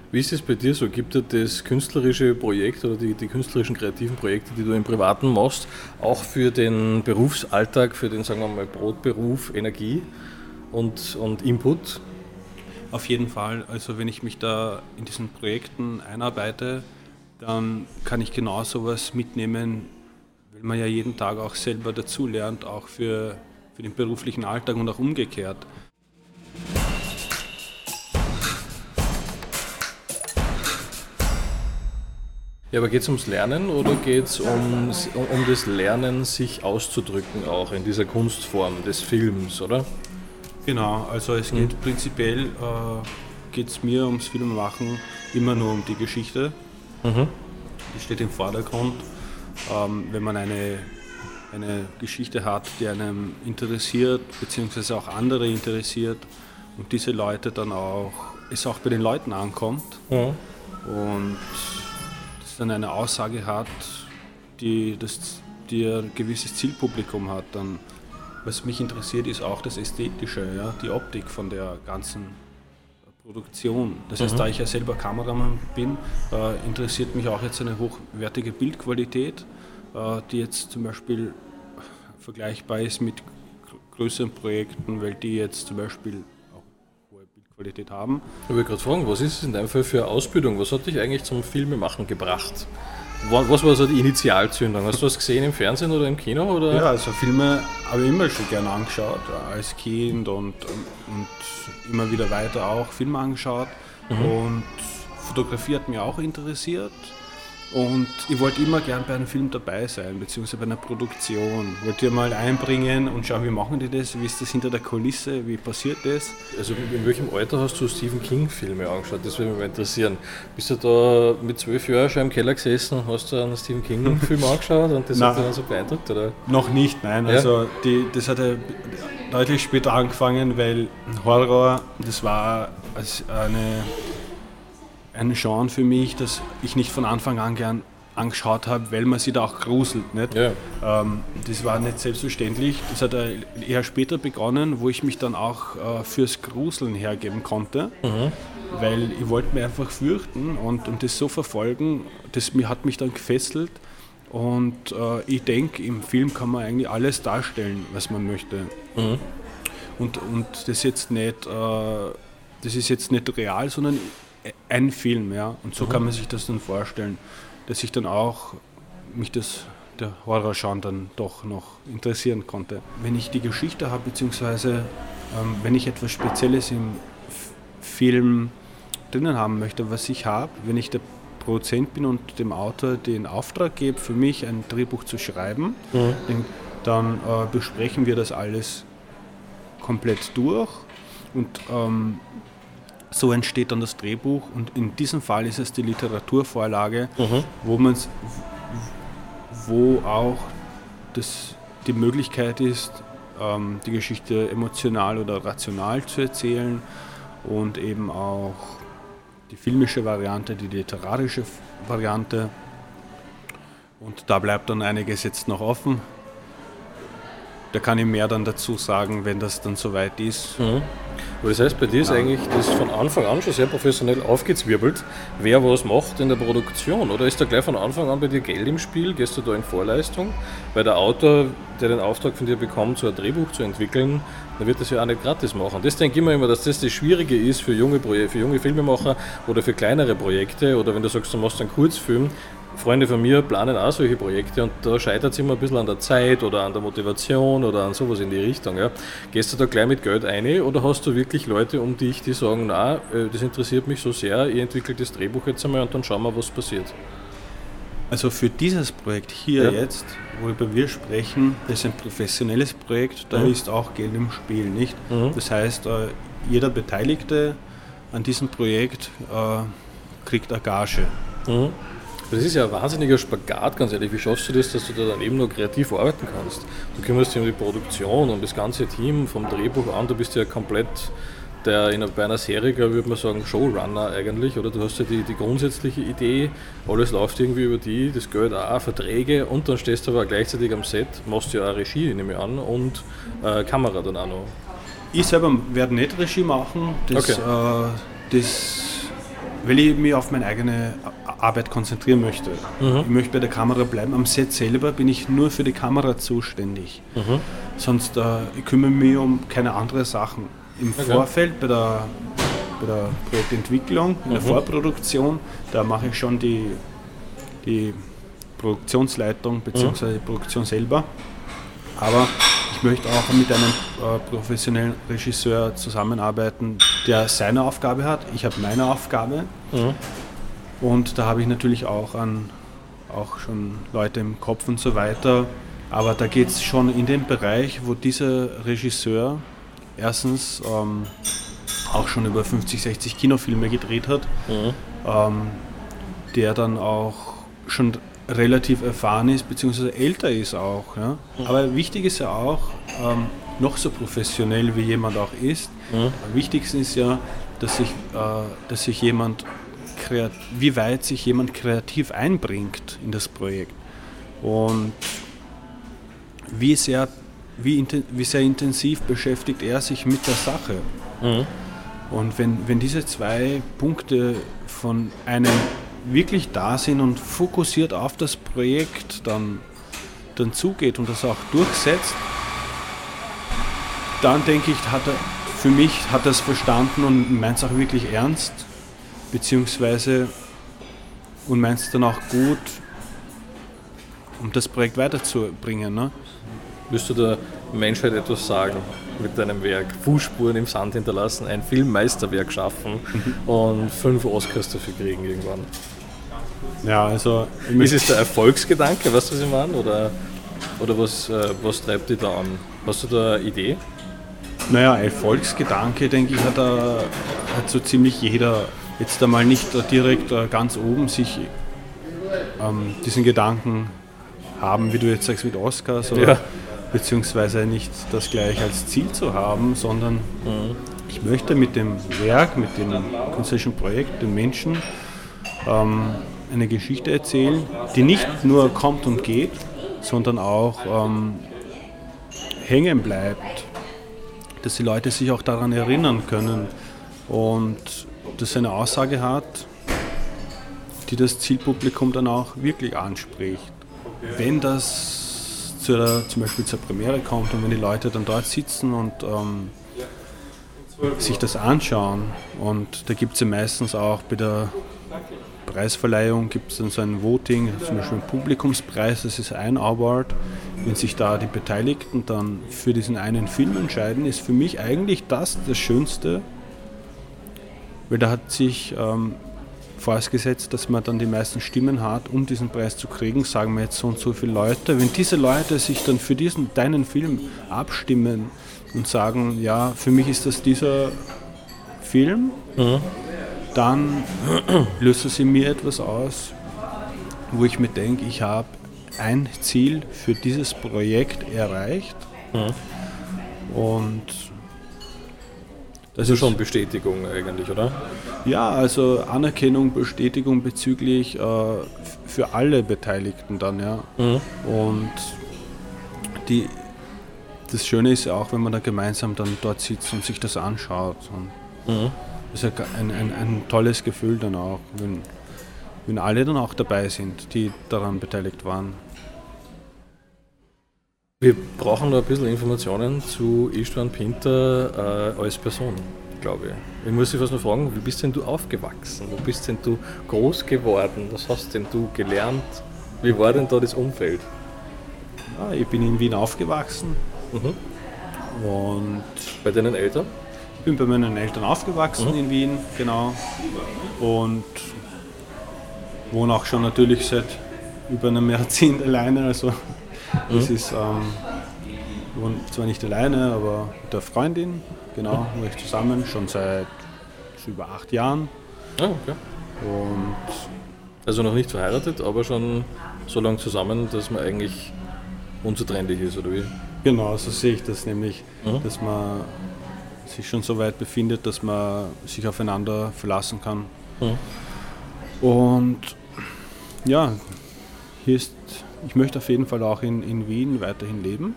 Wie ist es bei dir so? Gibt dir das künstlerische Projekt oder die künstlerischen kreativen Projekte, die du im Privaten machst, auch für den Berufsalltag, für den, sagen wir mal, Brotberuf Energie und Input? Auf jeden Fall. Also wenn ich mich da in diesen Projekten einarbeite, dann kann ich genau sowas mitnehmen, weil man ja jeden Tag auch selber dazulernt, auch für den beruflichen Alltag und auch umgekehrt. Ja, aber geht es ums Lernen oder geht es um das Lernen, sich auszudrücken auch in dieser Kunstform des Films, oder? Genau, also es geht prinzipiell, geht es mir ums Filmemachen immer nur um die Geschichte. Die steht im Vordergrund. Wenn man eine Geschichte hat, die einem interessiert, beziehungsweise auch andere interessiert und diese Leute dann auch, es auch bei den Leuten ankommt und es dann eine Aussage hat, die ein gewisses Zielpublikum hat, dann was mich interessiert, ist auch das Ästhetische, ja, die Optik von der ganzen Produktion. Das heißt, da ich ja selber Kameramann bin, interessiert mich auch jetzt eine hochwertige Bildqualität, die jetzt zum Beispiel vergleichbar ist mit größeren Projekten, weil die jetzt zum Beispiel auch hohe Bildqualität haben. Ich wollte gerade fragen, was ist es in deinem Fall für eine Ausbildung? Was hat dich eigentlich zum Filmemachen gebracht? Was war so die Initialzündung? Hast du was gesehen im Fernsehen oder im Kino? Oder? Ja, also Filme habe ich immer schon gerne angeschaut, als Kind und immer wieder weiter auch Filme angeschaut. Und Fotografie hat mich auch interessiert. Und ich wollte immer gern bei einem Film dabei sein, beziehungsweise bei einer Produktion. Wollte ja mal einbringen und schauen, wie machen die das, wie ist das hinter der Kulisse, wie passiert das. Also in welchem Alter hast du Stephen King Filme angeschaut? Das würde mich mal interessieren. Bist du da mit 12 Jahren schon im Keller gesessen, hast du einen Stephen King Film angeschaut und das hat dich dann so beeindruckt, oder? Noch nicht, nein. Ja? Also das hat ja deutlich später angefangen, weil Horror, das war ein Genre für mich, das ich nicht von Anfang an gern angeschaut habe, weil man sich da auch gruselt. Nicht? Ja. Das war nicht selbstverständlich. Das hat eher später begonnen, wo ich mich dann auch fürs Gruseln hergeben konnte, weil ich wollte mich einfach fürchten und das so verfolgen, das hat mich dann gefesselt. Und ich denke, im Film kann man eigentlich alles darstellen, was man möchte. Und das ist jetzt nicht real, sondern ein Film, ja. Und so kann man sich das dann vorstellen, dass ich dann auch der Horrorgenre dann doch noch interessieren konnte. Wenn ich die Geschichte habe, beziehungsweise wenn ich etwas Spezielles im Film drinnen haben möchte, was ich habe, wenn ich der Produzent bin und dem Autor den Auftrag gebe, für mich ein Drehbuch zu schreiben, dann besprechen wir das alles komplett durch und so entsteht dann das Drehbuch und in diesem Fall ist es die Literaturvorlage, wo auch die Möglichkeit ist, die Geschichte emotional oder rational zu erzählen und eben auch die filmische Variante, die literarische Variante. Und da bleibt dann einiges jetzt noch offen. Da kann ich mehr dann dazu sagen, wenn das dann soweit ist. Aber das heißt, bei dir ist eigentlich das von Anfang an schon sehr professionell aufgezwirbelt, wer was macht in der Produktion, oder ist da gleich von Anfang an bei dir Geld im Spiel? Gehst du da in Vorleistung? Weil der Autor, der den Auftrag von dir bekommt, so ein Drehbuch zu entwickeln, der wird das ja auch nicht gratis machen. Das denke ich mir immer, dass das Schwierige ist für junge Filmemacher oder für kleinere Projekte, oder wenn du sagst, du machst einen Kurzfilm. Freunde von mir planen auch solche Projekte und da scheitert es immer ein bisschen an der Zeit oder an der Motivation oder an sowas in die Richtung. Ja. Gehst du da gleich mit Geld rein oder hast du wirklich Leute um dich, die sagen, na, das interessiert mich so sehr, ich entwickle das Drehbuch jetzt einmal und dann schauen wir, was passiert? Also für dieses Projekt hier jetzt, worüber wir sprechen, das ist ein professionelles Projekt, da ist auch Geld im Spiel, nicht? Das heißt, jeder Beteiligte an diesem Projekt kriegt eine Gage. Das ist ja ein wahnsinniger Spagat, ganz ehrlich. Wie schaffst du das, dass du da dann eben noch kreativ arbeiten kannst? Du kümmerst dich um die Produktion und das ganze Team vom Drehbuch an. Du bist ja komplett bei einer Serie, würde man sagen, Showrunner eigentlich. Oder du hast ja die grundsätzliche Idee, alles läuft irgendwie über die, das Geld auch, Verträge und dann stehst du aber gleichzeitig am Set, machst ja auch Regie, nehme ich an, und Kamera dann auch noch. Ich selber werde nicht Regie machen. Das weil ich mich auf meine eigene Arbeit konzentrieren möchte. Ich möchte bei der Kamera bleiben. Am Set selber bin ich nur für die Kamera zuständig. Sonst ich kümmere mich um keine anderen Sachen. Im Vorfeld bei der Projektentwicklung, in der Vorproduktion, da mache ich schon die Produktionsleitung bzw. die Produktion selber. Aber ich möchte auch mit einem professionellen Regisseur zusammenarbeiten, der seine Aufgabe hat. Ich habe meine Aufgabe. Und da habe ich natürlich auch schon Leute im Kopf und so weiter. Aber da geht es schon in den Bereich, wo dieser Regisseur erstens auch schon über 50, 60 Kinofilme gedreht hat, der dann auch schon relativ erfahren ist, beziehungsweise älter ist auch. Ja? Aber wichtig ist ja auch, noch so professionell wie jemand auch ist, am wichtigsten ist ja, dass sich jemand wie weit sich jemand kreativ einbringt in das Projekt und wie sehr intensiv beschäftigt er sich mit der Sache. Und wenn diese zwei Punkte von einem wirklich da sind und fokussiert auf das Projekt dann zugeht und das auch durchsetzt, dann denke ich, hat er es verstanden und meint es auch wirklich ernst, beziehungsweise und meint es dann auch gut, um das Projekt weiterzubringen. Ne? Wirst du der Menschheit etwas sagen mit deinem Werk? Fußspuren im Sand hinterlassen, ein Filmmeisterwerk schaffen und 5 Oscars dafür kriegen irgendwann. Ja, also... Ist es der Erfolgsgedanke, weißt du, was ich meine? Oder was treibt dich da an? Hast du da eine Idee? Naja, Erfolgsgedanke, denke ich, hat so ziemlich jeder. Jetzt einmal nicht direkt ganz oben sich diesen Gedanken haben, wie du jetzt sagst, mit Oscars, oder beziehungsweise nicht das gleich als Ziel zu haben, sondern ich möchte mit dem Werk, mit dem künstlerischen Projekt, den Menschen eine Geschichte erzählen, die nicht nur kommt und geht, sondern auch hängen bleibt, dass die Leute sich auch daran erinnern können und dass eine Aussage hat, die das Zielpublikum dann auch wirklich anspricht. Wenn das zum Beispiel zur Premiere kommt und wenn die Leute dann dort sitzen und sich das anschauen, und da gibt es ja meistens auch bei der Preisverleihung gibt es dann so ein Voting, zum Beispiel ein Publikumspreis, das ist ein Award. Wenn sich da die Beteiligten dann für diesen einen Film entscheiden, ist für mich eigentlich das Schönste, weil da hat sich vorausgesetzt, dass man dann die meisten Stimmen hat, um diesen Preis zu kriegen, sagen wir jetzt so und so viele Leute. Wenn diese Leute sich dann für deinen Film abstimmen und sagen, ja, für mich ist das dieser Film, dann lösen sie mir etwas aus, wo ich mir denke, ich habe ein Ziel für dieses Projekt erreicht. Und das ist schon Bestätigung eigentlich, oder? Ja, also Anerkennung, Bestätigung bezüglich für alle Beteiligten dann, ja. Und das Schöne ist ja auch, wenn man da gemeinsam dann dort sitzt und sich das anschaut. Und das ist ja ein tolles Gefühl dann auch, wenn alle dann auch dabei sind, die daran beteiligt waren. Wir brauchen noch ein bisschen Informationen zu István Pinter als Person, glaube ich. Ich muss dich fast noch fragen, wie bist denn du aufgewachsen? Wo bist denn du groß geworden? Was hast denn du gelernt? Wie war denn da das Umfeld? Ja, ich bin in Wien aufgewachsen. Und bei deinen Eltern? Ich bin bei meinen Eltern aufgewachsen in Wien, genau. Und wohne auch schon natürlich seit über einem Jahrzehnt alleine. Also das ist, ich wohne zwar nicht alleine, aber mit der Freundin, genau, wo ich zusammen, schon seit über 8 Jahren. Okay. Und also noch nicht verheiratet, aber schon so lange zusammen, dass man eigentlich unzertrennlich ist, oder wie? Genau, so sehe ich das nämlich, dass man sich schon so weit befindet, dass man sich aufeinander verlassen kann. Und ja, ich möchte auf jeden Fall auch in Wien weiterhin leben.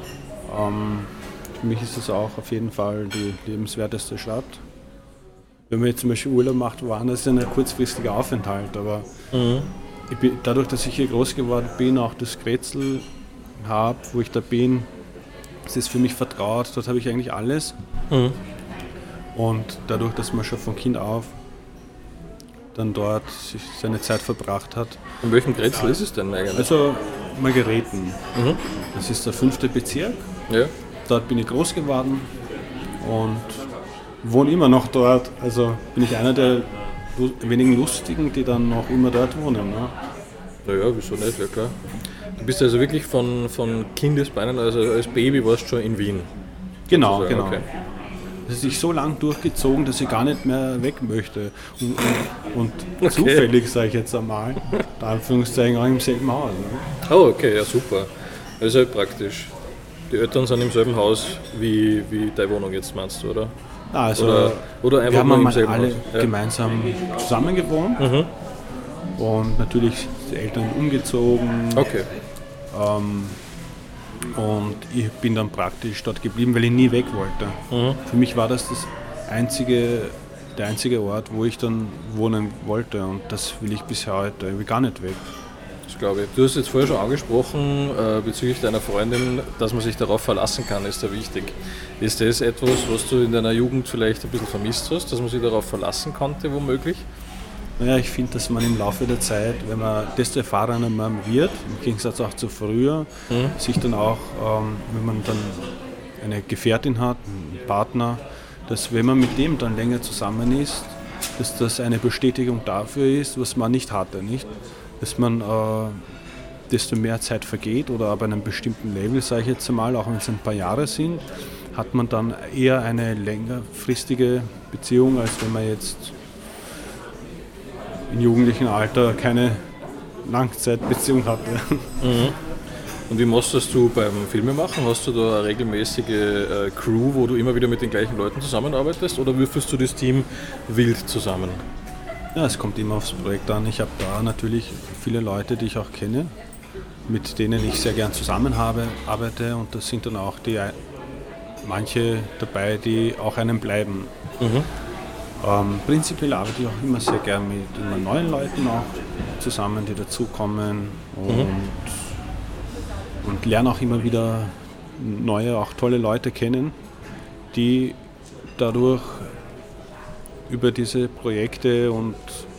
Für mich ist es auch auf jeden Fall die lebenswerteste Stadt. wenn man jetzt zum Beispiel Urlaub macht, woanders, ist ein kurzfristiger Aufenthalt. Aber dadurch, dass ich hier groß geworden bin, auch das Grätzl habe, wo ich da bin, das ist für mich vertraut, dort habe ich eigentlich alles. Und dadurch, dass man schon von Kind auf dann dort sich seine Zeit verbracht hat. In welchem Grätzl ist es denn eigentlich? Also Margareten. Das ist der 5. Bezirk. Ja. Dort bin ich groß geworden und wohne immer noch dort. Also bin ich einer der wenigen Lustigen, die dann noch immer dort wohnen. Ne? Naja, wieso nicht, ja klar. Du bist also wirklich von Kindesbeinen, also als Baby warst du schon in Wien. Genau, sozusagen. genau. Okay. Das ist sich so lang durchgezogen, dass ich gar nicht mehr weg möchte. Und zufällig, sage ich jetzt einmal, in Anführungszeichen auch im selben Haus. Ne? Oh, okay, ja super. Das ist halt praktisch. Die Eltern sind im selben Haus wie deine Wohnung jetzt, meinst du, oder? Also oder einfach wir haben nur im mal selben alle Haus. Ja. gemeinsam zusammen gewohnt und natürlich die Eltern umgezogen. Okay. Und ich bin dann praktisch dort geblieben, weil ich nie weg wollte. Für mich war das der einzige Ort, wo ich dann wohnen wollte und das will ich bis heute irgendwie gar nicht weg. Das glaube ich. Du hast jetzt vorher schon angesprochen, bezüglich deiner Freundin, dass man sich darauf verlassen kann, ist da wichtig. Ist das etwas, was du in deiner Jugend vielleicht ein bisschen vermisst hast, dass man sich darauf verlassen konnte, womöglich? Naja, ich finde, dass man im Laufe der Zeit, wenn man desto erfahrener man wird, im Gegensatz auch zu früher, sich dann auch, wenn man dann eine Gefährtin hat, einen Partner, dass wenn man mit dem dann länger zusammen ist, dass das eine Bestätigung dafür ist, was man nicht hatte, nicht? Dass man desto mehr Zeit vergeht oder ab einem bestimmten Level, sage ich jetzt einmal, auch wenn es ein paar Jahre sind, hat man dann eher eine längerfristige Beziehung, als wenn man jetzt im jugendlichen Alter keine Langzeitbeziehung hatte. Und wie machst das du beim Filmemachen? Hast du da eine regelmäßige Crew, wo du immer wieder mit den gleichen Leuten zusammenarbeitest oder würfelst du das Team wild zusammen? Ja, es kommt immer aufs Projekt an. Ich habe da natürlich viele Leute, die ich auch kenne, mit denen ich sehr gern zusammenarbeite und das sind dann auch manche dabei, die auch einem bleiben. Prinzipiell arbeite ich auch immer sehr gern mit immer neuen Leuten auch zusammen, die dazukommen und lerne auch immer wieder neue, auch tolle Leute kennen, die dadurch über diese Projekte und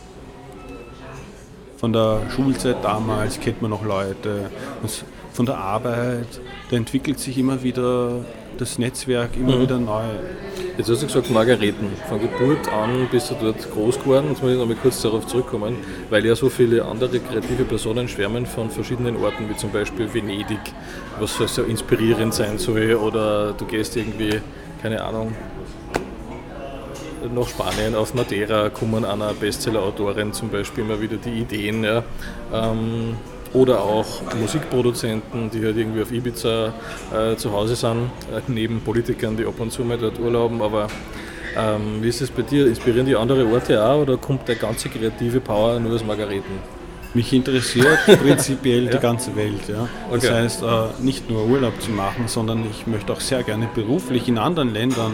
von der Schulzeit damals kennt man noch Leute, und von der Arbeit, da entwickelt sich immer wieder das Netzwerk immer wieder neu. Jetzt hast du gesagt Margareten. Von Geburt an bist du dort groß geworden. Jetzt muss ich noch mal kurz darauf zurückkommen, weil ja so viele andere kreative Personen schwärmen von verschiedenen Orten, wie zum Beispiel Venedig, was so inspirierend sein soll, oder du gehst irgendwie, keine Ahnung, nach Spanien, auf Madeira, kommen einer Bestseller-Autorin zum Beispiel immer wieder die Ideen. Ja. Oder auch Musikproduzenten, die halt irgendwie auf Ibiza zu Hause sind, neben Politikern, die ab und zu mal dort urlauben. Aber wie ist es bei dir? Inspirieren die andere Orte auch oder kommt der ganze kreative Power nur aus Margareten? Mich interessiert prinzipiell die ganze Welt. Ja. Das heißt, nicht nur Urlaub zu machen, sondern ich möchte auch sehr gerne beruflich in anderen Ländern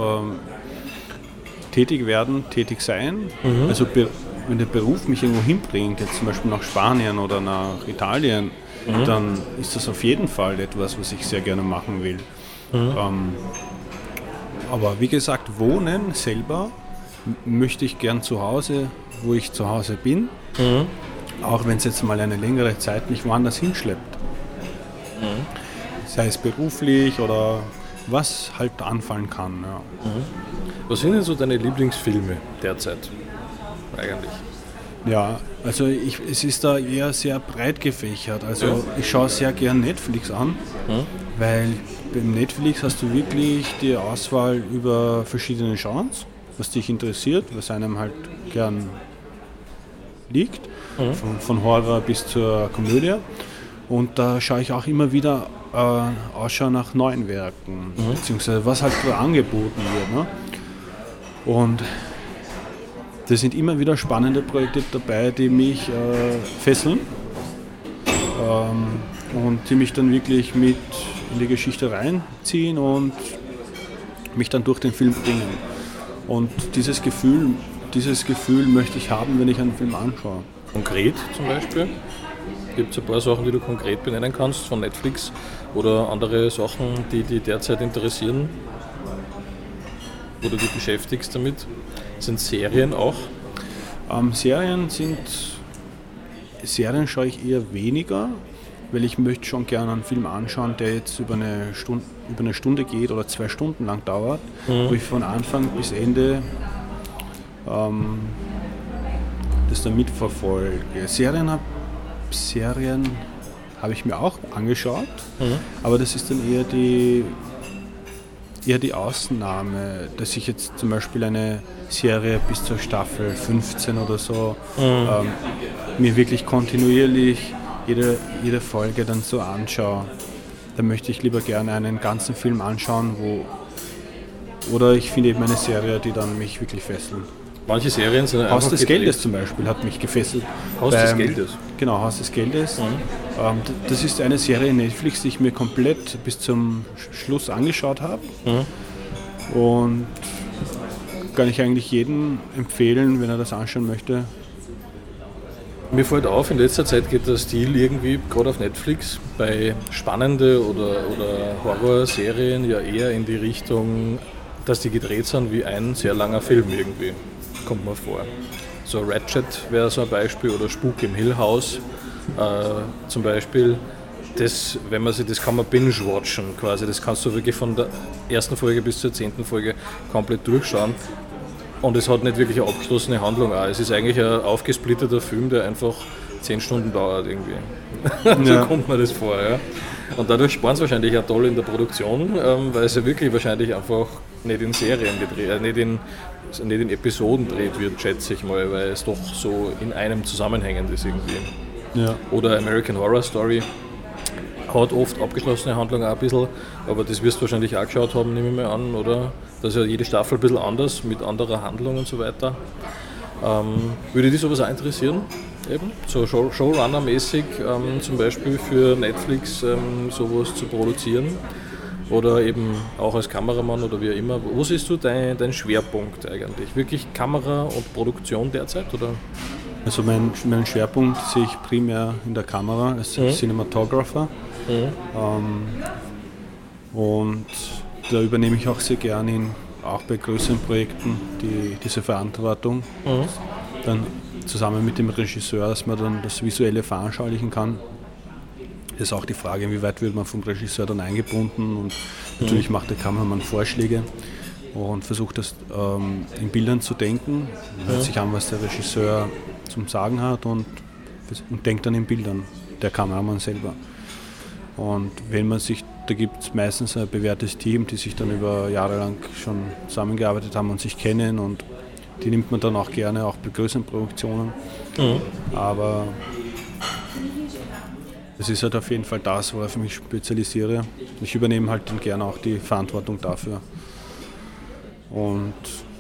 tätig sein. Also wenn der Beruf mich irgendwo hinbringt, jetzt zum Beispiel nach Spanien oder nach Italien, dann ist das auf jeden Fall etwas, was ich sehr gerne machen will. Aber wie gesagt, wohnen selber möchte ich gern zu Hause, wo ich zu Hause bin, auch wenn es jetzt mal eine längere Zeit mich woanders hinschleppt. Sei es beruflich oder was halt anfallen kann. Ja. Was sind denn so deine Lieblingsfilme derzeit eigentlich? Ja, also es ist da eher sehr breit gefächert. Also ich schaue sehr gern Netflix an, weil beim Netflix hast du wirklich die Auswahl über verschiedene Genres, was dich interessiert, was einem halt gern liegt, von Horror bis zur Komödie. Und da schaue ich auch immer wieder Ausschau nach neuen Werken, beziehungsweise was halt angeboten wird. Ne? Und da sind immer wieder spannende Projekte dabei, die mich fesseln und die mich dann wirklich mit in die Geschichte reinziehen und mich dann durch den Film bringen. Und dieses Gefühl möchte ich haben, wenn ich einen Film anschaue. Konkret zum Beispiel? Gibt es ein paar Sachen, die du konkret benennen kannst von Netflix oder andere Sachen, die dich derzeit interessieren? Oder du beschäftigst damit? Sind Serien auch? Serien schaue ich eher weniger, weil ich möchte schon gerne einen Film anschauen, der jetzt über eine Stunde geht oder 2 Stunden lang dauert, wo ich von Anfang bis Ende das dann mitverfolge. Serien habe ich mir auch angeschaut, aber das ist dann eher die Ausnahme, dass ich jetzt zum Beispiel eine Serie bis zur Staffel 15 oder so mir wirklich kontinuierlich jede Folge dann so anschaue. Da möchte ich lieber gerne einen ganzen Film anschauen, oder ich finde eben eine Serie, die dann mich wirklich fesseln. Manche Serien sind einfach Haus des Geldes zum Beispiel hat mich gefesselt. Haus des Geldes? Genau, Haus des Geldes. Das ist eine Serie in Netflix, die ich mir komplett bis zum Schluss angeschaut habe. Und kann ich eigentlich jedem empfehlen, wenn er das anschauen möchte. Mir fällt auf, in letzter Zeit geht der Stil irgendwie, gerade auf Netflix, bei spannende oder Horrorserien ja eher in die Richtung, dass die gedreht sind wie ein sehr langer Film irgendwie, kommt mir vor. So Ratchet wäre so ein Beispiel oder Spuk im Hill House zum Beispiel. Das kann man binge-watchen quasi, das kannst du wirklich von der ersten Folge bis zur 10. Folge komplett durchschauen. Und es hat nicht wirklich eine abgeschlossene Handlung auch. Es ist eigentlich ein aufgesplitterter Film, der einfach 10 Stunden dauert irgendwie. So kommt mir das vor. Ja. Und dadurch sparen sie wahrscheinlich auch toll in der Produktion, weil es ja wirklich wahrscheinlich einfach nicht in Serien gedreht, nicht in Episoden dreht wird, schätze ich mal, weil es doch so in einem zusammenhängend ist irgendwie. Ja. Oder American Horror Story hat oft abgeschlossene Handlung auch ein bisschen, aber das wirst du wahrscheinlich auch geschaut haben, nehme ich mal an, oder? Das ist ja jede Staffel ein bisschen anders, mit anderer Handlung und so weiter. Würde dich sowas auch interessieren? Eben? So Showrunner-mäßig zum Beispiel für Netflix sowas zu produzieren? Oder eben auch als Kameramann oder wie auch immer. Wo siehst du deinen Schwerpunkt eigentlich? Wirklich Kamera und Produktion derzeit? Oder? Also meinen Schwerpunkt sehe ich primär in der Kamera als Cinematographer. Und da übernehme ich auch sehr gerne auch bei größeren Projekten diese Verantwortung. Dann zusammen mit dem Regisseur, dass man dann das Visuelle veranschaulichen kann. Das ist auch die Frage, inwieweit wird man vom Regisseur dann eingebunden, und natürlich macht der Kameramann Vorschläge und versucht das in Bildern zu denken, hört sich an, was der Regisseur zum Sagen hat und denkt dann in Bildern, der Kameramann selber. Und da gibt es meistens ein bewährtes Team, die sich dann über Jahre lang schon zusammengearbeitet haben und sich kennen, und die nimmt man dann auch gerne, auch bei größeren Produktionen. Aber es ist halt auf jeden Fall das, worauf ich mich spezialisiere. Ich übernehme halt dann gerne auch die Verantwortung dafür. Und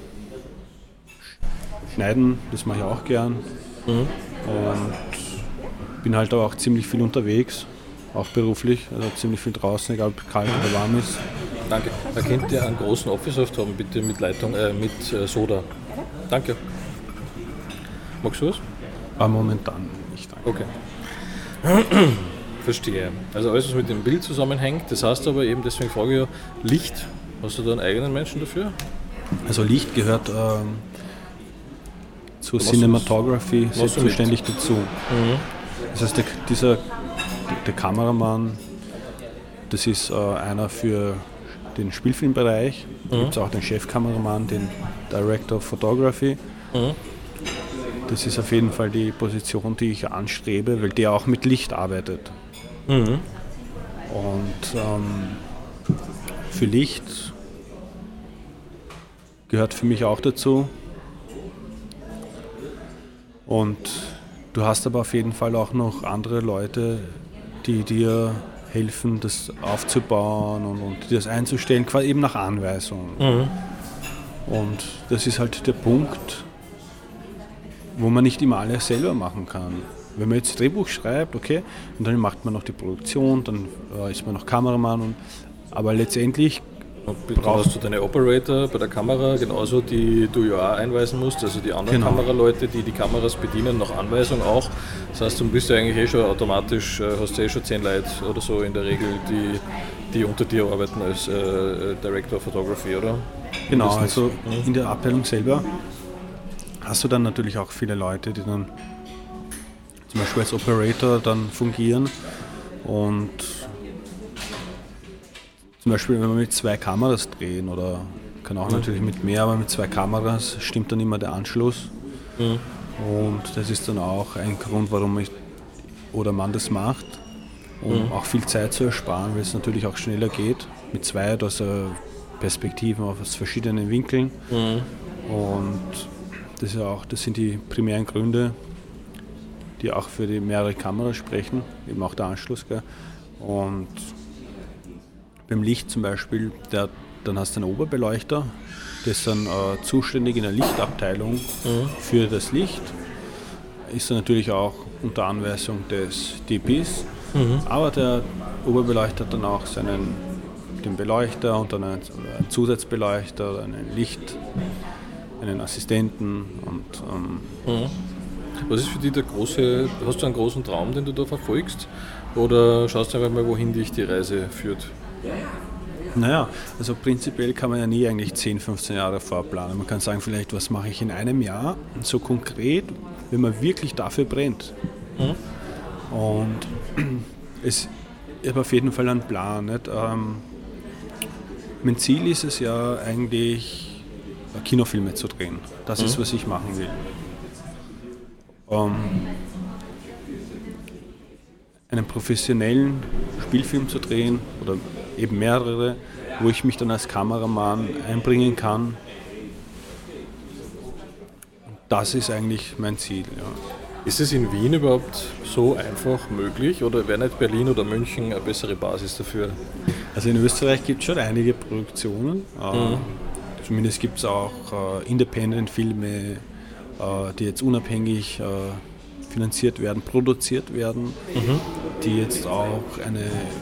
schneiden, das mache ich auch gern. Und bin halt auch ziemlich viel unterwegs, auch beruflich, also ziemlich viel draußen, egal ob kalt oder warm ist. Danke. Da könnt ihr einen großen Office-Saft haben, bitte mit mit Soda. Danke. Magst du was? Momentan nicht. Danke. Okay. Verstehe. Also alles, was mit dem Bild zusammenhängt, das heißt aber eben, deswegen frage ich ja, Licht, hast du da einen eigenen Menschen dafür? Also Licht gehört zur Cinematography selbstverständlich dazu. Das heißt, der Kameramann, das ist einer für den Spielfilmbereich. Da gibt es auch den Chefkameramann, den Director of Photography. Das ist auf jeden Fall die Position, die ich anstrebe, weil der auch mit Licht arbeitet. Und für Licht gehört für mich auch dazu. Und du hast aber auf jeden Fall auch noch andere Leute, die dir helfen, das aufzubauen und das einzustellen, quasi eben nach Anweisung. Und das ist halt der Punkt, wo man nicht immer alles selber machen kann. Wenn man jetzt Drehbuch schreibt, okay, und dann macht man noch die Produktion, dann ist man noch Kameramann, aber letztendlich Und dann hast du deine Operator bei der Kamera, genauso die du ja auch einweisen musst, also die anderen Kameraleute, die die Kameras bedienen, nach Anweisung auch. Das heißt, du bist ja eigentlich schon automatisch, hast du schon 10 Leute oder so in der Regel, die unter dir arbeiten als Director of Photography, oder? Genau, also in der Abteilung selber hast du dann natürlich auch viele Leute, die dann zum Beispiel als Operator dann fungieren und zum Beispiel, wenn wir mit 2 Kameras drehen oder kann auch natürlich mit mehr, aber mit 2 Kameras stimmt dann immer der Anschluss. Und das ist dann auch ein Grund, warum man das macht, um auch viel Zeit zu ersparen, weil es natürlich auch schneller geht. Mit 2, also Perspektiven aus verschiedenen Winkeln. Und das sind die primären Gründe, die auch für die mehrere Kameras sprechen, eben auch der Anschluss. Gell? Und beim Licht zum Beispiel, dann hast du einen Oberbeleuchter, der ist dann zuständig in der Lichtabteilung für das Licht. Ist dann natürlich auch unter Anweisung des DPs, aber der Oberbeleuchter hat dann auch den Beleuchter und dann einen Zusatzbeleuchter oder einen Assistenten. Und, Was ist für dich hast du einen großen Traum, den du da verfolgst? Oder schaust du einfach mal, wohin dich die Reise führt? Naja, also prinzipiell kann man ja nie eigentlich 10, 15 Jahre vorplanen. Man kann sagen, vielleicht, was mache ich in einem Jahr, so konkret, wenn man wirklich dafür brennt. Und ich habe auf jeden Fall einen Plan. Nicht? Mein Ziel ist es ja eigentlich, Kinofilme zu drehen. Das ist, was ich machen will. Einen professionellen Spielfilm zu drehen oder eben mehrere, wo ich mich dann als Kameramann einbringen kann. Das ist eigentlich mein Ziel. Ja. Ist es in Wien überhaupt so einfach möglich oder wäre nicht Berlin oder München eine bessere Basis dafür? Also in Österreich gibt es schon einige Produktionen. Zumindest gibt es auch Independent-Filme, die jetzt unabhängig finanziert werden, produziert werden, die jetzt auch eine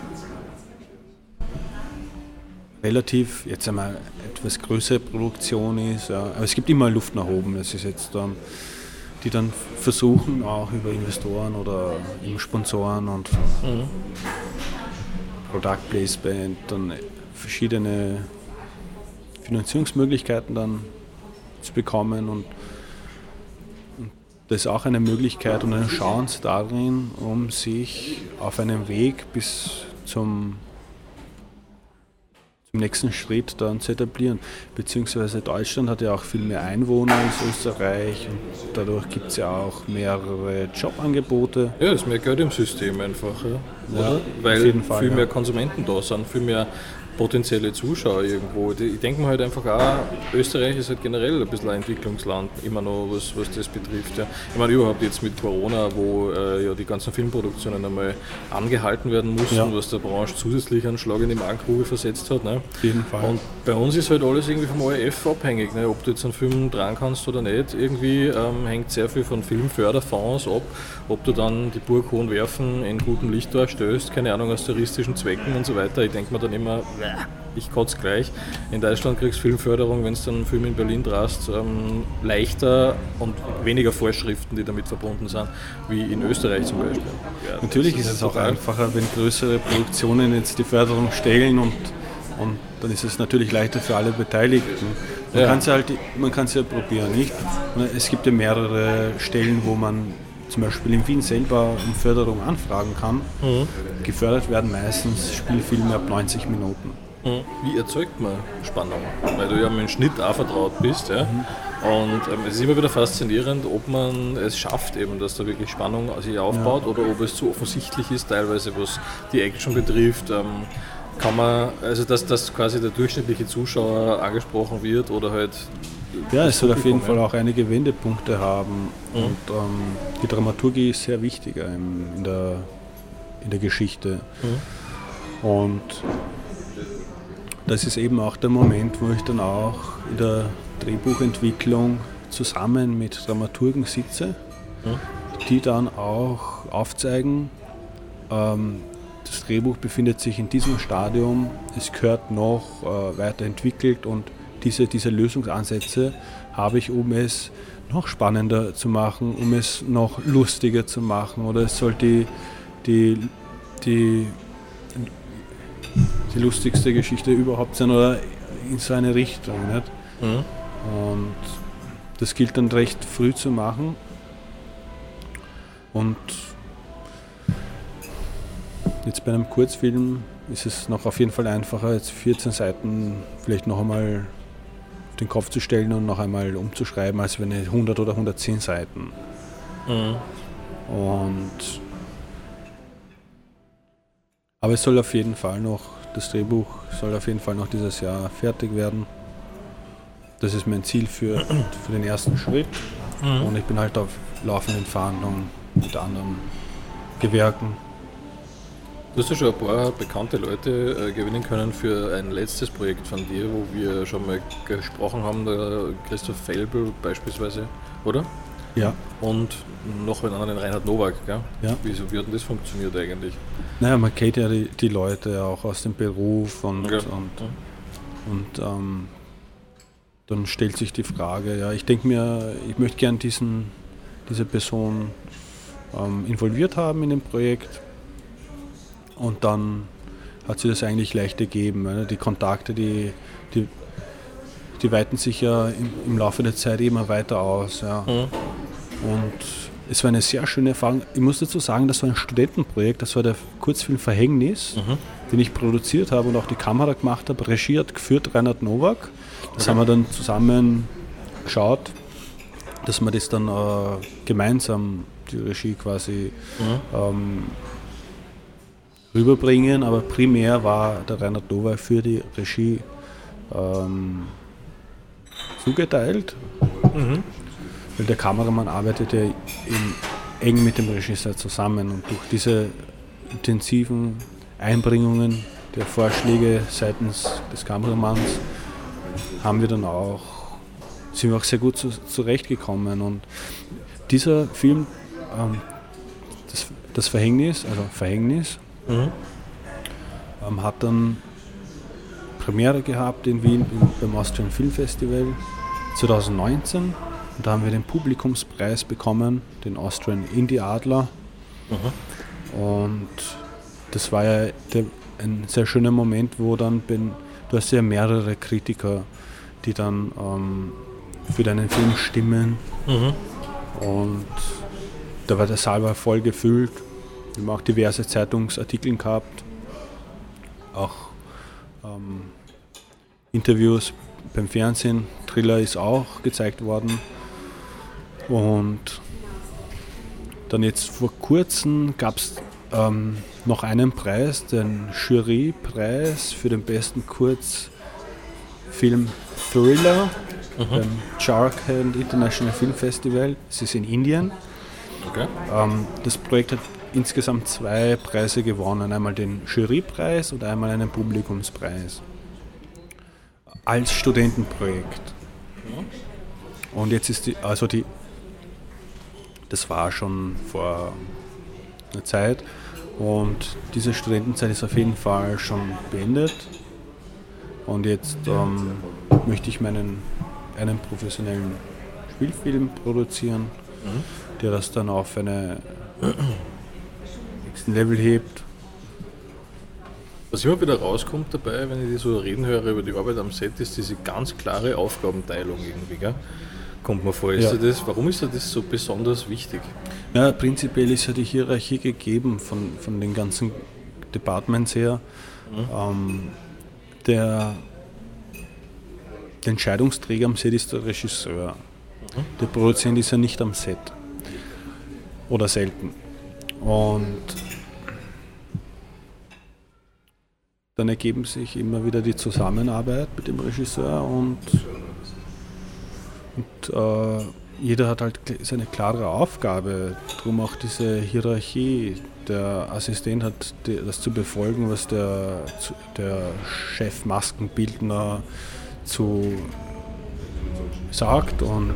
relativ, jetzt einmal etwas größere Produktion ist. Ja. Aber es gibt immer Luft nach oben. Das ist jetzt die dann versuchen, auch über Investoren oder eben Sponsoren und Product Placement dann verschiedene Finanzierungsmöglichkeiten dann zu bekommen und das ist auch eine Möglichkeit und eine Chance darin, um sich auf einem Weg bis zum nächsten Schritt dann zu etablieren. Beziehungsweise Deutschland hat ja auch viel mehr Einwohner als Österreich und dadurch gibt es ja auch mehrere Jobangebote. Ja, es ist mehr Geld im System einfach, oder? Ja, weil auf jeden Fall, viel mehr Konsumenten da sind, viel mehr potenzielle Zuschauer irgendwo. Ich denke mir halt einfach auch, Österreich ist halt generell ein bisschen ein Entwicklungsland, immer noch, was das betrifft. Ja. Ich meine, überhaupt jetzt mit Corona, wo ja die ganzen Filmproduktionen einmal angehalten werden mussten, was der Branche zusätzlich einen Schlag in die Magengrube versetzt hat. Ne. Auf jeden Fall. Und bei uns ist halt alles irgendwie vom ORF abhängig, ne. Ob du jetzt einen Film dran kannst oder nicht. Irgendwie hängt sehr viel von Filmförderfonds ab, ob du dann die Burg Hohenwerfen in gutem Licht darstellst, keine Ahnung, aus touristischen Zwecken und so weiter. Ich denke mir dann immer, ich kotze gleich. In Deutschland kriegst du Filmförderung, wenn du dann einen Film in Berlin drast, leichter und weniger Vorschriften, die damit verbunden sind, wie in Österreich zum Beispiel. Ja, natürlich ist es auch einfacher, wenn größere Produktionen jetzt die Förderung stellen und dann ist es natürlich leichter für alle Beteiligten. Man kann es ja probieren, nicht? Es gibt ja mehrere Stellen, wo man zum Beispiel in Wien selber um Förderung anfragen kann. Gefördert werden meistens Spielfilme ab 90 Minuten. Wie erzeugt man Spannung? Weil du ja mit dem Schnitt auch vertraut bist. Ja? Und es ist immer wieder faszinierend, ob man es schafft, eben, dass da wirklich Spannung sich aufbaut oder ob es zu offensichtlich ist, teilweise was die Action betrifft. Kann man, also dass quasi der durchschnittliche Zuschauer angesprochen wird oder halt. Ja, es soll auf jeden Fall auch einige Wendepunkte haben und die Dramaturgie ist sehr wichtig in der Geschichte. Und das ist eben auch der Moment, wo ich dann auch in der Drehbuchentwicklung zusammen mit Dramaturgen sitze, die dann auch aufzeigen, das Drehbuch befindet sich in diesem Stadium, es gehört noch weiterentwickelt und diese Lösungsansätze habe ich, um es noch spannender zu machen, um es noch lustiger zu machen, oder es soll die lustigste Geschichte überhaupt sein oder in so eine Richtung. Nicht? Und das gilt dann recht früh zu machen. Und jetzt bei einem Kurzfilm ist es noch auf jeden Fall einfacher, jetzt 14 Seiten vielleicht noch einmal auf den Kopf zu stellen und noch einmal umzuschreiben, als wenn 100 oder 110 Seiten. Aber es soll auf jeden Fall noch, das Drehbuch soll auf jeden Fall noch dieses Jahr fertig werden. Das ist mein Ziel für den ersten Schritt. Und ich bin halt auf laufenden Verhandlungen mit anderen Gewerken. Du hast ja schon ein paar bekannte Leute gewinnen können für ein letztes Projekt von dir, wo wir schon mal gesprochen haben, der Christoph Felbel beispielsweise, oder? Ja. Und noch einen anderen, Reinhard Nowak, gell? Ja. Wie hat denn das funktioniert eigentlich? Naja, man kennt ja die Leute auch aus dem Beruf und dann stellt sich die Frage, ja, ich denke mir, ich möchte gern diese Person involviert haben in dem Projekt. Und dann hat sich das eigentlich leicht ergeben. Die Kontakte, die weiten sich ja im Laufe der Zeit immer weiter aus. Ja. Und es war eine sehr schöne Erfahrung. Ich muss dazu sagen, das war ein Studentenprojekt, das war der Kurzfilm Verhängnis, den ich produziert habe und auch die Kamera gemacht habe. Regie hat geführt Reinhard Nowak. Das haben wir dann zusammen geschaut, dass wir das dann gemeinsam, die Regie quasi, rüberbringen, aber primär war der Reinhard Nowak für die Regie zugeteilt, weil der Kameramann arbeitet ja eng mit dem Regisseur zusammen und durch diese intensiven Einbringungen der Vorschläge seitens des Kameramanns sind wir auch sehr gut zurechtgekommen. Und dieser Film, das Verhängnis, hat dann Premiere gehabt in Wien beim Austrian Film Festival 2019. Und da haben wir den Publikumspreis bekommen, den Austrian Indie Adler. Und das war ja ein sehr schöner Moment, wo dann du hast ja mehrere Kritiker, die dann für deinen Film stimmen. Und der Saal war voll gefüllt. Wir haben auch diverse Zeitungsartikel gehabt, auch Interviews beim Fernsehen. Thriller ist auch gezeigt worden. Und dann jetzt vor kurzem gab es noch einen Preis, den Jurypreis für den besten Kurzfilm Thriller beim Jharkhand International Film Festival. Es ist in Indien. Okay. Das Projekt hat insgesamt 2 Preise gewonnen, einmal den Jurypreis und einmal einen Publikumspreis als Studentenprojekt. Und jetzt ist das war schon vor einer Zeit und diese Studentenzeit ist auf jeden Fall schon beendet und jetzt möchte ich einen professionellen Spielfilm produzieren, der das dann auf einen nächsten Level hebt. Was immer wieder rauskommt dabei, wenn ich die so reden höre über die Arbeit am Set, ist diese ganz klare Aufgabenteilung irgendwie, gell? Kommt mir vor. Warum ist das so besonders wichtig? Ja, prinzipiell ist ja die Hierarchie gegeben von den ganzen Departments her. Der Entscheidungsträger am Set ist der Regisseur. Der Produzent ist ja nicht am Set. Oder selten. Und dann ergeben sich immer wieder die Zusammenarbeit mit dem Regisseur und jeder hat halt seine klare Aufgabe, darum auch diese Hierarchie. Der Assistent hat das zu befolgen, was der Chef Maskenbildner sagt und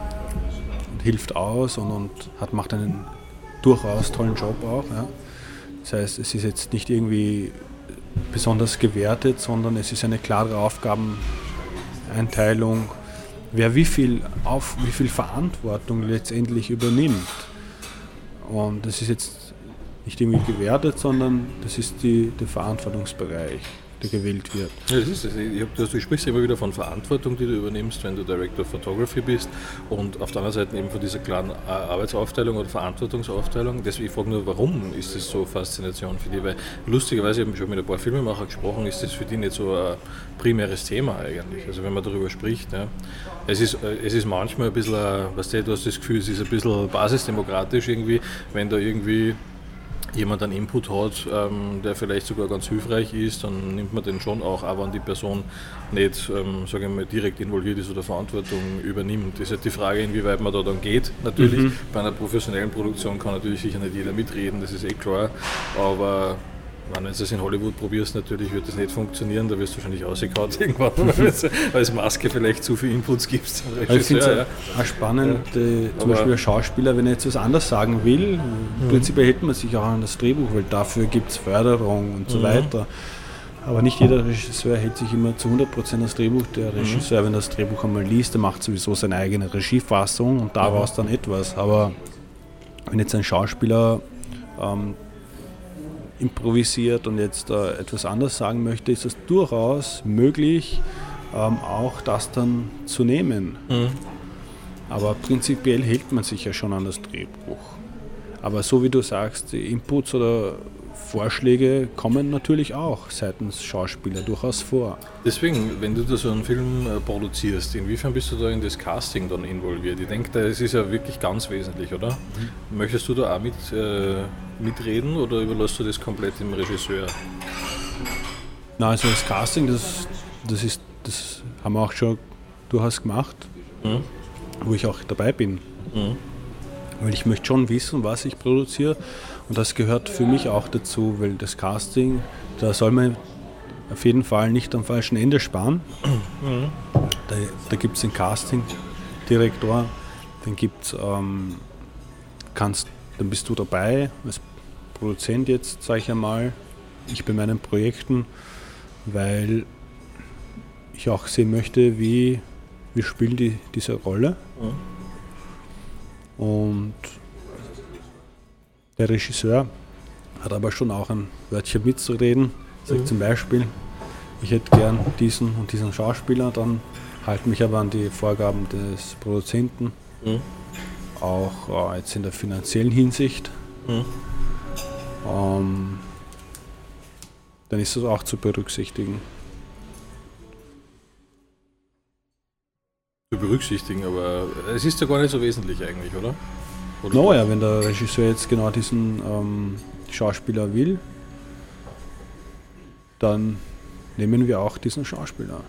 hilft aus und macht einen durchaus tollen Job auch. Ja. Das heißt, es ist jetzt nicht irgendwie besonders gewertet, sondern es ist eine klare Aufgabeneinteilung, wer wie viel Verantwortung letztendlich übernimmt. Und das ist jetzt nicht irgendwie gewertet, sondern das ist der Verantwortungsbereich, der gewählt wird. Ja, das ist es. Du sprichst immer wieder von Verantwortung, die du übernimmst, wenn du Director of Photography bist, und auf der anderen Seite eben von dieser klaren Arbeitsaufteilung oder Verantwortungsaufteilung. Deswegen, ich frage nur, warum ist das so Faszination für dich? Weil lustigerweise, ich habe schon mit ein paar Filmemachern gesprochen, ist das für die nicht so ein primäres Thema eigentlich. Also wenn man darüber spricht. Ja. Es ist manchmal ein bisschen, du hast das Gefühl, es ist ein bisschen basisdemokratisch irgendwie, wenn da irgendwie jemand einen Input hat, der vielleicht sogar ganz hilfreich ist, dann nimmt man den schon auch wenn die Person nicht sage ich mal, direkt involviert ist oder Verantwortung übernimmt. Das ist halt die Frage, inwieweit man da dann geht. Natürlich, bei einer professionellen Produktion kann natürlich sicher nicht jeder mitreden, das ist klar, aber wenn du es in Hollywood probierst, natürlich wird das nicht funktionieren, da wirst du wahrscheinlich rausgehauen irgendwann, weil als Maske vielleicht zu viel Inputs gibst. Ich finde es auch spannend, zum Beispiel ein Schauspieler, wenn er jetzt was anderes sagen will, prinzipiell hält man sich auch an das Drehbuch, weil dafür gibt es Förderung und so weiter. Aber nicht jeder Regisseur hält sich immer zu 100% das Drehbuch. Der Regisseur, wenn das Drehbuch einmal liest, der macht sowieso seine eigene Regiefassung und daraus dann etwas. Aber wenn jetzt ein Schauspieler improvisiert und jetzt etwas anderes sagen möchte, ist es durchaus möglich, auch das dann zu nehmen. Aber prinzipiell hält man sich ja schon an das Drehbuch. Aber so wie du sagst, die Inputs oder Vorschläge kommen natürlich auch seitens Schauspieler durchaus vor. Deswegen, wenn du da so einen Film produzierst, inwiefern bist du da in das Casting dann involviert? Ich denke, das ist ja wirklich ganz wesentlich, oder? Möchtest du da auch mitreden oder überlässt du das komplett dem Regisseur? Na, also das Casting, das haben wir auch schon durchaus gemacht, wo ich auch dabei bin. Weil ich möchte schon wissen, was ich produziere, und das gehört für mich auch dazu, weil das Casting, da soll man auf jeden Fall nicht am falschen Ende sparen. Da gibt es den Casting-Direktor, dann bist du dabei als Produzent jetzt, sage ich einmal, ich bei meinen Projekten, weil ich auch sehen möchte, wie spielen die diese Rolle. Und der Regisseur hat aber schon auch ein Wörtchen mitzureden. Sagt zum Beispiel, ich hätte gern diesen und diesen Schauspieler, dann halte mich aber an die Vorgaben des Produzenten, auch jetzt in der finanziellen Hinsicht. Dann ist das auch zu berücksichtigen. Zu berücksichtigen, aber es ist ja gar nicht so wesentlich eigentlich, oder? Naja, wenn der Regisseur jetzt genau diesen Schauspieler will, dann nehmen wir auch diesen Schauspieler.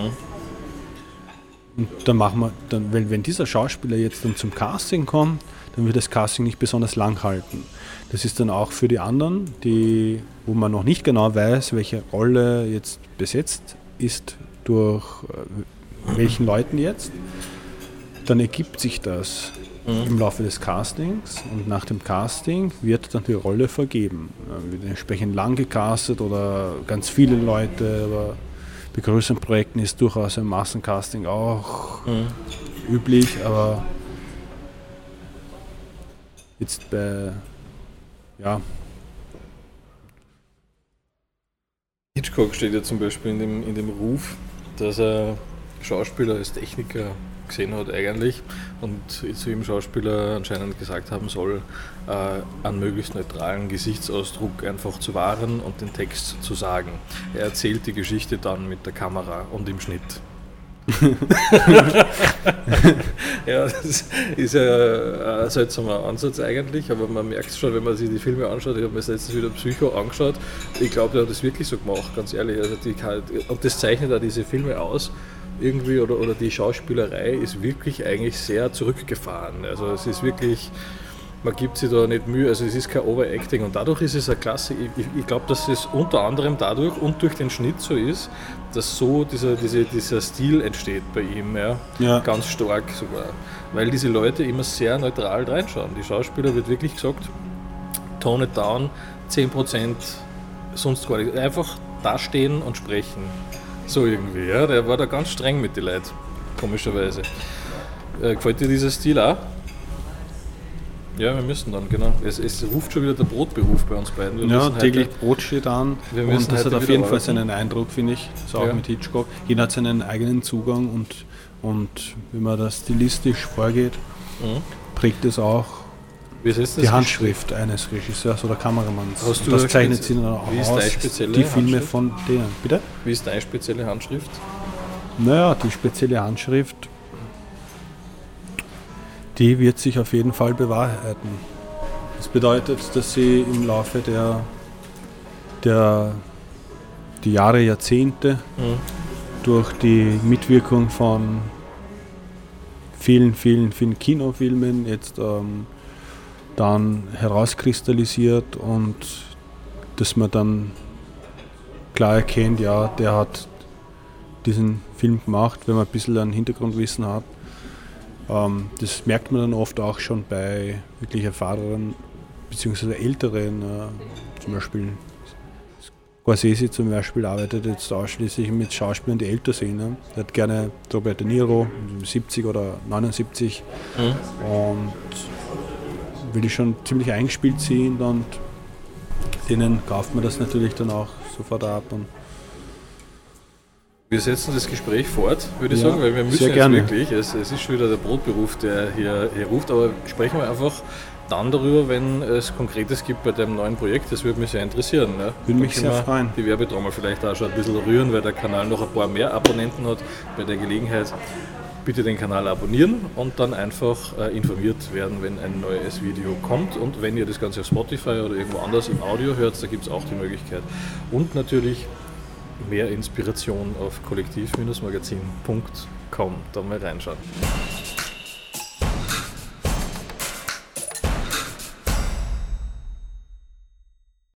Und dann weil wenn dieser Schauspieler jetzt dann zum Casting kommt, dann wird das Casting nicht besonders lang halten. Das ist dann auch für die anderen, wo man noch nicht genau weiß, welche Rolle jetzt besetzt ist durch welchen Leuten jetzt, dann ergibt sich das im Laufe des Castings, und nach dem Casting wird dann die Rolle vergeben. Wird entsprechend lang gecastet oder ganz viele Leute, aber bei größeren Projekten ist durchaus ein Massencasting auch üblich, aber jetzt Hitchcock steht ja zum Beispiel in dem Ruf, dass er Schauspieler als Techniker gesehen hat eigentlich und zu ihm Schauspieler anscheinend gesagt haben soll, einen möglichst neutralen Gesichtsausdruck einfach zu wahren und den Text zu sagen. Er erzählt die Geschichte dann mit der Kamera und im Schnitt. Ja, das ist ja ein seltsamer Ansatz eigentlich, aber man merkt es schon, wenn man sich die Filme anschaut. Ich habe mir letztens wieder Psycho angeschaut. Ich glaube, der hat das wirklich so gemacht, ganz ehrlich. Also und das zeichnet auch diese Filme aus. Irgendwie oder die Schauspielerei ist wirklich eigentlich sehr zurückgefahren. Also es ist wirklich, man gibt sich da nicht Mühe, also es ist kein Overacting und dadurch ist es eine Klasse. Ich glaube, dass es unter anderem dadurch und durch den Schnitt so ist, dass so dieser Stil entsteht bei ihm, ja. Ganz stark sogar. Weil diese Leute immer sehr neutral reinschauen. Die Schauspieler wird wirklich gesagt, tone it down, 10% sonst gar nicht. Einfach da stehen und sprechen. So irgendwie, ja. Der war da ganz streng mit den Leuten, komischerweise. Gefällt dir dieser Stil auch? Ja, wir müssen dann, genau. Es ruft schon wieder der Brotberuf bei uns beiden. Ja, täglich Brot steht an. Und das hat auf jeden Fall seinen Eindruck, finde ich. So auch mit Hitchcock. Jeder hat seinen eigenen Zugang und wenn man da stilistisch vorgeht, prägt es auch die Handschrift eines Regisseurs oder Kameramanns. Das zeichnet sie dann auch aus, die Filme von denen. Bitte? Wie ist deine spezielle Handschrift? Naja, die spezielle Handschrift, die wird sich auf jeden Fall bewahrheiten. Das bedeutet, dass sie im Laufe der Jahre, Jahrzehnte durch die Mitwirkung von vielen Kinofilmen jetzt dann herauskristallisiert und dass man dann klar erkennt, ja, der hat diesen Film gemacht, wenn man ein bisschen ein Hintergrundwissen hat. Das merkt man dann oft auch schon bei wirklich erfahrenen bzw. älteren, zum Beispiel Scorsese zum Beispiel arbeitet jetzt ausschließlich mit Schauspielern, die älter sind. Ne? Er hat gerne Robert De Niro, 70 oder 79 und will die schon ziemlich eingespielt sind und denen kauft man das natürlich dann auch sofort ab. Und wir setzen das Gespräch fort, würde ich sagen, weil wir müssen jetzt wirklich, es ist schon wieder der Brotberuf, der hier ruft, aber sprechen wir einfach dann darüber, wenn es Konkretes gibt bei dem neuen Projekt. Das würde mich sehr interessieren. Ne? Würde mich sehr freuen. Die Werbetrommel vielleicht auch schon ein bisschen rühren, weil der Kanal noch ein paar mehr Abonnenten hat. Bei der Gelegenheit bitte den Kanal abonnieren und dann einfach informiert werden, wenn ein neues Video kommt. Und wenn ihr das Ganze auf Spotify oder irgendwo anders im Audio hört, da gibt es auch die Möglichkeit. Und natürlich mehr Inspiration auf kollektiv-magazin.com. Da mal reinschauen.